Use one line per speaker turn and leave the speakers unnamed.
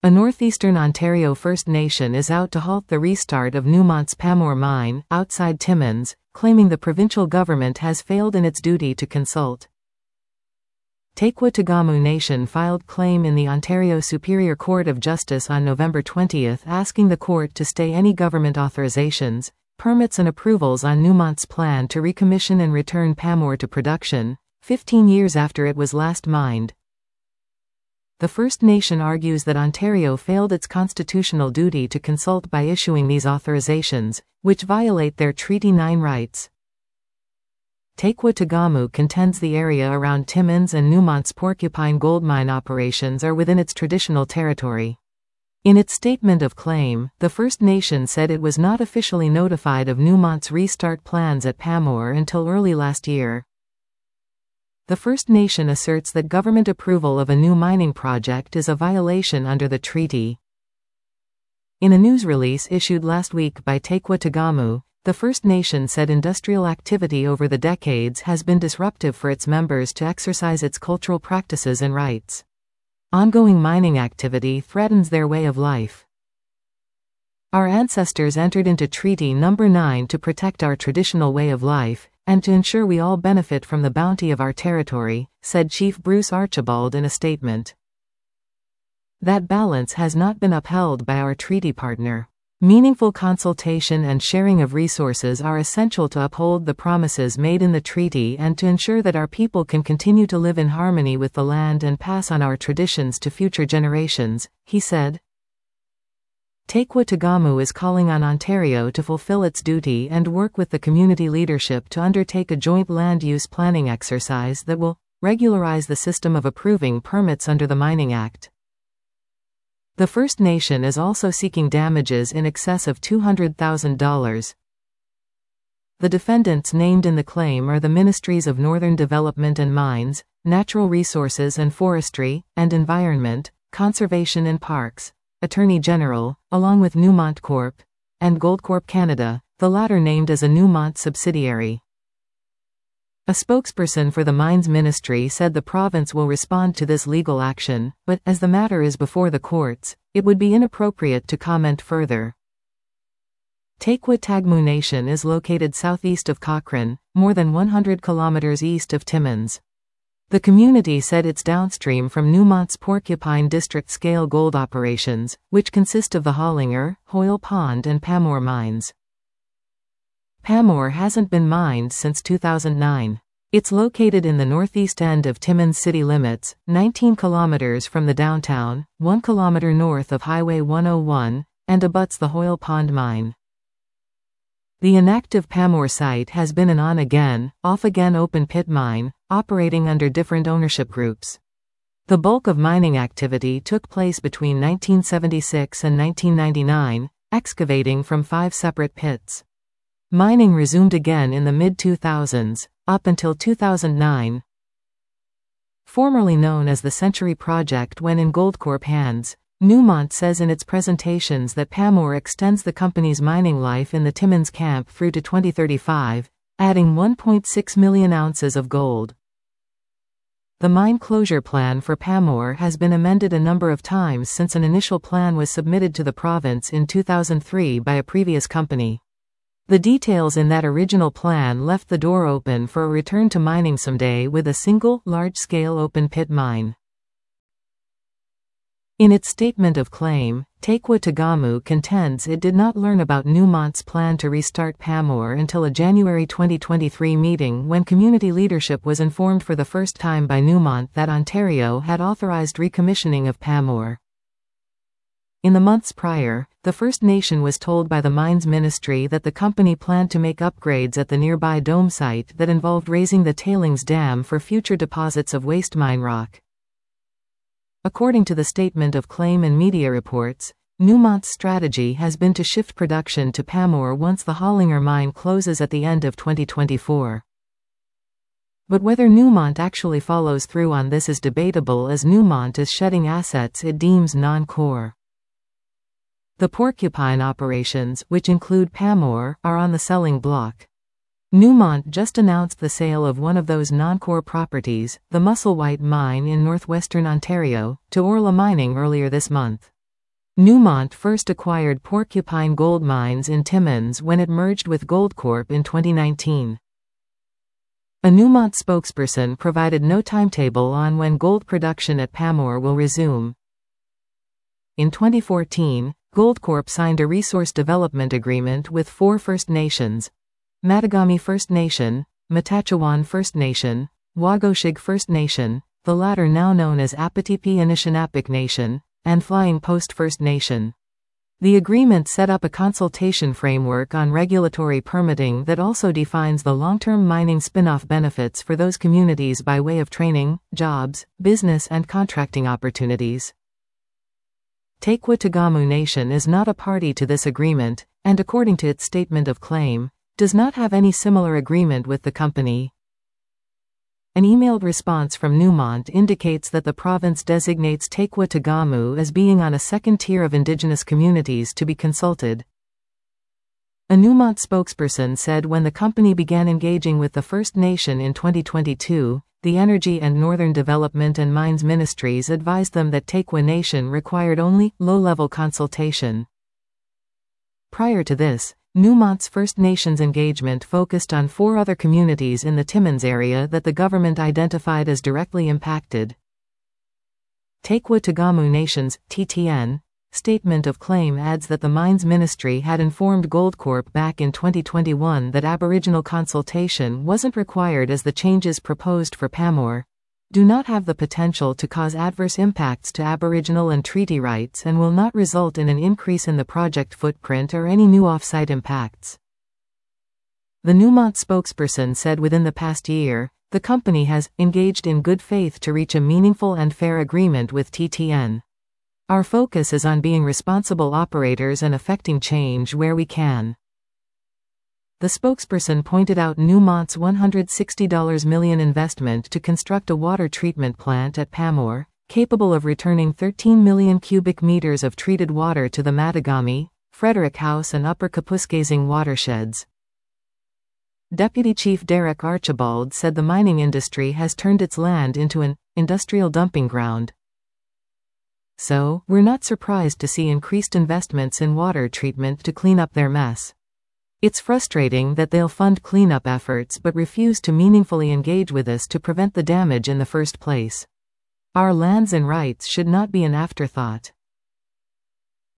A northeastern Ontario First Nation is out to halt the restart of Newmont's Pamour mine, outside Timmins, claiming the provincial government has failed in its duty to consult. Tequah-Tagamu Nation filed claim in the Ontario Superior Court of Justice on November 20, asking the court to stay any government authorizations, permits and approvals on Newmont's plan to recommission and return Pamour to production, 15 years after it was last mined. The First Nation argues that Ontario failed its constitutional duty to consult by issuing these authorizations, which violate their Treaty 9 rights. Tequah-Tagamu contends the area around Timmins and Newmont's Porcupine gold mine operations are within its traditional territory. In its statement of claim, the First Nation said it was not officially notified of Newmont's restart plans at Pamour until early last year. The First Nation asserts that government approval of a new mining project is a violation under the treaty. In a news release issued last week by Tequah-Tagamu, the First Nation said industrial activity over the decades has been disruptive for its members to exercise its cultural practices and rights. Ongoing mining activity threatens their way of life. Our ancestors entered into Treaty No. 9 to protect our traditional way of life, and to ensure we all benefit from the bounty of our territory, said Chief Bruce Archibald in a statement. That balance has not been upheld by our treaty partner. Meaningful consultation and sharing of resources are essential to uphold the promises made in the treaty and to ensure that our people can continue to live in harmony with the land and pass on our traditions to future generations, he said. Tequah-Tagamu is calling on Ontario to fulfill its duty and work with the community leadership to undertake a joint land use planning exercise that will regularize the system of approving permits under the Mining Act. The First Nation is also seeking damages in excess of $200,000. The defendants named in the claim are the Ministries of Northern Development and Mines, Natural Resources and Forestry, and Environment, Conservation and Parks, Attorney General, along with Newmont Corp. And Goldcorp Canada, the latter named as a Newmont subsidiary. A spokesperson for the Mines Ministry said the province will respond to this legal action, but, as the matter is before the courts, it would be inappropriate to comment further. Tequah-Tagamu Nation is located southeast of Cochrane, more than 100 kilometers east of Timmins. The community said it's downstream from Newmont's Porcupine district-scale gold operations, which consist of the Hollinger, Hoyle Pond and Pamour mines. Pamour hasn't been mined since 2009. It's located in the northeast end of Timmins city limits, 19 kilometers from the downtown, 1 kilometer north of Highway 101, and abuts the Hoyle Pond mine. The inactive Pamour site has been an on-again, off-again open-pit mine, operating under different ownership groups. The bulk of mining activity took place between 1976 and 1999, excavating from 5 separate pits. Mining resumed again in the mid-2000s, up until 2009. Formerly known as the Century Project when in Goldcorp hands, Newmont says in its presentations that Pamour extends the company's mining life in the Timmins camp through to 2035, adding 1.6 million ounces of gold. The mine closure plan for Pamour has been amended a number of times since an initial plan was submitted to the province in 2003 by a previous company. The details in that original plan left the door open for a return to mining someday with a single, large-scale open-pit mine. In its statement of claim, Tequah-Tagamu contends it did not learn about Newmont's plan to restart Pamour until a January 2023 meeting when community leadership was informed for the first time by Newmont that Ontario had authorized recommissioning of Pamour. In the months prior, the First Nation was told by the Mines Ministry that the company planned to make upgrades at the nearby Dome site that involved raising the tailings dam for future deposits of waste mine rock. According to the statement of claim and media reports, Newmont's strategy has been to shift production to Pamour once the Hollinger mine closes at the end of 2024. But whether Newmont actually follows through on this is debatable, as Newmont is shedding assets it deems non-core. The Porcupine operations, which include Pamour, are on the selling block. Newmont just announced the sale of one of those non-core properties, the Musselwhite mine in northwestern Ontario, to Orla Mining earlier this month. Newmont first acquired Porcupine Gold Mines in Timmins when it merged with Goldcorp in 2019. A Newmont spokesperson provided no timetable on when gold production at Pamour will resume. In 2014, Goldcorp signed a resource development agreement with 4 First Nations: Mattagami First Nation, Matachewan First Nation, Wagoshig First Nation, the latter now known as Apatipi Anishinaabeg Nation, and Flying Post First Nation. The agreement set up a consultation framework on regulatory permitting that also defines the long-term mining spin-off benefits for those communities by way of training, jobs, business and contracting opportunities. Tequah-Togamu Nation is not a party to this agreement, and according to its statement of claim, does not have any similar agreement with the company. An emailed response from Newmont indicates that the province designates Tequah-Togamu as being on a second tier of indigenous communities to be consulted. A Newmont spokesperson said when the company began engaging with the First Nation in 2022, the Energy and Northern Development and Mines Ministries advised them that Tequah Nation required only low-level consultation. Prior to this, Newmont's First Nations engagement focused on 4 other communities in the Timmins area that the government identified as directly impacted. Tequah-Togamu Nation's TTN statement of claim adds that the Mines Ministry had informed Goldcorp back in 2021 that Aboriginal consultation wasn't required as the changes proposed for Pamour do not have the potential to cause adverse impacts to Aboriginal and treaty rights and will not result in an increase in the project footprint or any new off-site impacts. The Newmont spokesperson said within the past year, the company has engaged in good faith to reach a meaningful and fair agreement with TTN. Our focus is on being responsible operators and affecting change where we can. The spokesperson pointed out Newmont's $160 million investment to construct a water treatment plant at Pamour, capable of returning 13 million cubic meters of treated water to the Mattagami, Frederick House and Upper Kapuskasing watersheds. Deputy Chief Derek Archibald said the mining industry has turned its land into an industrial dumping ground. So, we're not surprised to see increased investments in water treatment to clean up their mess. It's frustrating that they'll fund cleanup efforts but refuse to meaningfully engage with us to prevent the damage in the first place. Our lands and rights should not be an afterthought.